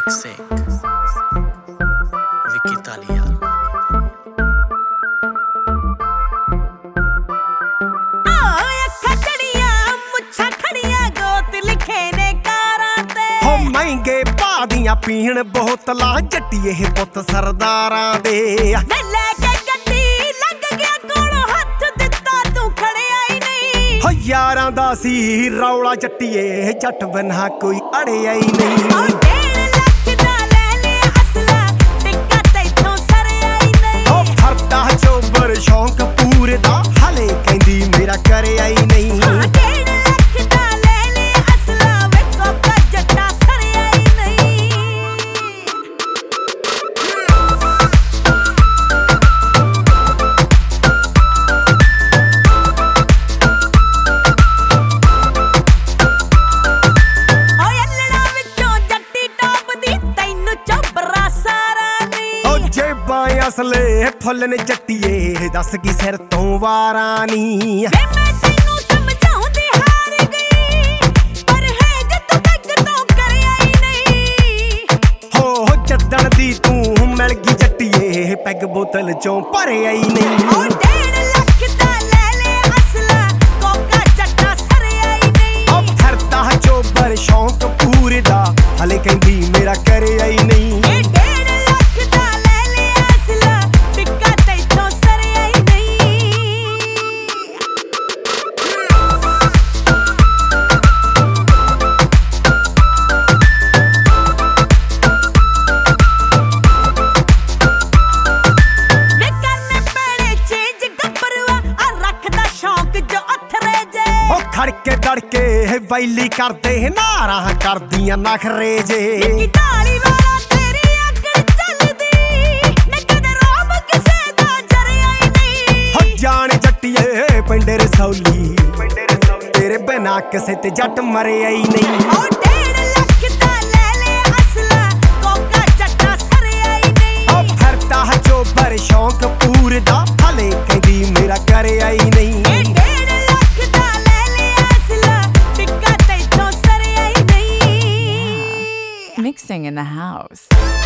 Mixing Vicky Talia महंगे भाऽ ਦੀਆਂ ਪੀਣ ਬੋਤਲਾਂ ਜੱਟੀਏ ਪੁੱਤ ਸਰਦਾਰਾਂ ਦੇ ਮੈਂ ਲੈ ਕੇ ਗੱਡੀ ਲੰਘ ਗਿਆ ਕੋਲੋਂ ਹੱਥ ਦਿੱਤਾ ਤੂੰ ਖੜਿਆ ਹੀ ਨਹੀਂ ਹੋ ਯਾਰਾਂ ਦਾ ਸੀ ਰੌਲਾ ਜੱਟੀਏ ਜੱਟ ਬਿਨਾ ਕੋਈ ਅੜਿਆ ਹੀ ਨਹੀਂ ਫਰਦਾ ਚੋਬਰ ਸ਼ੌਂਕ ਪੂਰੇ ਦਾ ਹਲੇ ਕਹਿੰਦੀ ਮੇਰਾ ਕਰਿਆ ਹੀ ਨਹੀਂ ਅਸਲੇ ਫੁੱਲ ਨੇ ਜੱਟੀਏ ਦੱਸ ਕੀ ਸਿਰ ਤੋਂ ਵਾਰਾਂ ਨੀ ਮੈਂ ਤੈਨੂੰ ਸਮਝਾਉਂਦੀ ਹਾਰ ਗਈ ਪਰ ਹੈ ਜੇ ਤੂੰ ਬੈਗ ਤੋਂ ਕਰਿਆ ਹੀ ਨਹੀਂ ਹੋ ਜੱਦਣ ਦੀ ਤੂੰ ਮਿਲ ਗਈ ਜੱਟੀਏ ਪੈਗ ਬੋਤਲ ਚੋਂ ਭਰਿਆ ਹੀ ਨਹੀਂ ਉਹ 1.5 ਲੱਖ ਦਾ ਲੈ ਲੈ ਅਸਲਾ ਕੋਕਾ ਜੱਟਾ ਸਰਿਆ ਹੀ ਨਹੀਂ ਉਹ ਫਰਦਾ ਚੋਬਰ ਸ਼ੌਂਕ ਪੂਰੇ ਦਾ ਹਲੇ ਕਹਿੰਦੀ ਮੇਰਾ ਕਰਿਆ ਹੀ ਨਹੀਂ ਖੜਕੇ ਡੜਕੇ ਵੈਲੀ ਕਰਦੇ ਨਾਰਾਂ ਕਰਦੀਆਂ ਨਖਰੇ ਜੇ ਨਿੱਕੀ ਢਾਲੀ ਵਾਲਾ ਤੇਰੀ ਅੱਗ ਚੱਲਦੀ ਮੈਂ ਕਦੇ ਰੋਬ ਕਿਸੇ ਦਾ ਜਰਿਆ ਹੀ ਨਹੀਂ ਹੋ ਜਾਣ ਜੱਟੀਏ ਪਿੰਡ ਰਸੌਲੀ ਤੇਰੇ ਬਿਨਾ ਕਿਸੇ ਤੇ ਜੱਟ ਮਰਿਆ ਹੀ ਨਹੀਂ ਉਹ 1.5 ਲੱਖ ਦਾ ਲੈ ਲੈ ਅਸਲਾ ਕੋਕਾ ਜੱਟਾ ਸਰਿਆ ਹੀ ਨਹੀਂ ਉਹ ਫਰਦਾ ਚੋਬਰ ਸ਼ੌਂਕ ਪੂਰੇ ਦਾ ਹਲੇ ਕਹਿੰਦੀ ਮੇਰਾ ਕਰਿਆ ਹੀ ਨਹੀਂ Mixing in the house.